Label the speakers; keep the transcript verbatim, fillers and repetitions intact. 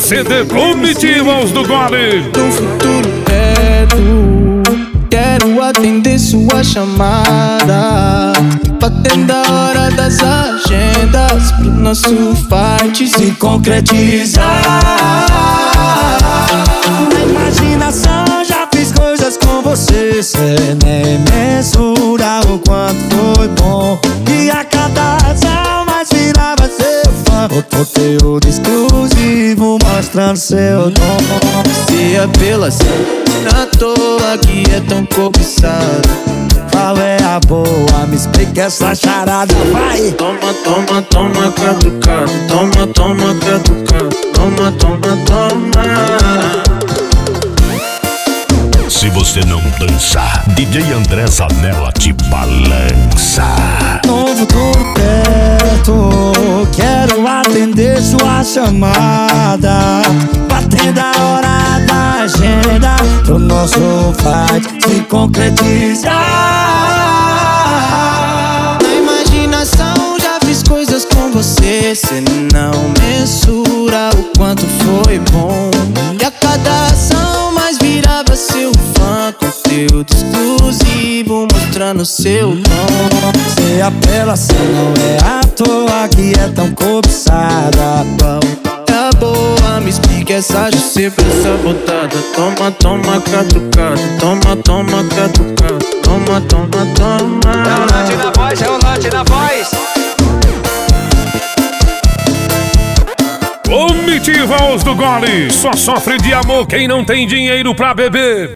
Speaker 1: C D Comitivas do Gole.
Speaker 2: No futuro perto, quero atender sua chamada, batendo a hora das agendas pro nosso fight se concretizar.
Speaker 3: Na imaginação já fiz coisas com você, cê nem mensura o quanto foi bom. E a cada ação mais virava seu fã. O conteúdo exclusivo mostrando seu dom.
Speaker 2: Se apelação na toa que é tão cobiçado,
Speaker 3: qual é a boa? Me explica essa charada, vai!
Speaker 2: Toma, toma, toma, catucado. Toma, toma, catucado. Toma, toma, toma.
Speaker 1: Se você não dançar, D J André Zanella te balança.
Speaker 3: No futuro perto, quero atender sua chamada, batendo a hora da agenda pro nosso fight se concretizar.
Speaker 2: Na imaginação já fiz coisas com você, cê não mensura o quanto foi bom. E a cada ação mais virava seu fã, conteúdo exclusivo mostrando seu dom.
Speaker 3: Se a apelação não é à toa que é tão cobiçada,
Speaker 2: tá boa, me explica essa justiça sabotada. Toma, toma, catucada. Toma, toma, catucada. Toma, toma, toma.
Speaker 4: É o Nath na voz, é o Nath na voz.
Speaker 1: Comitivas do Gole. Só sofre de amor quem não tem dinheiro pra beber.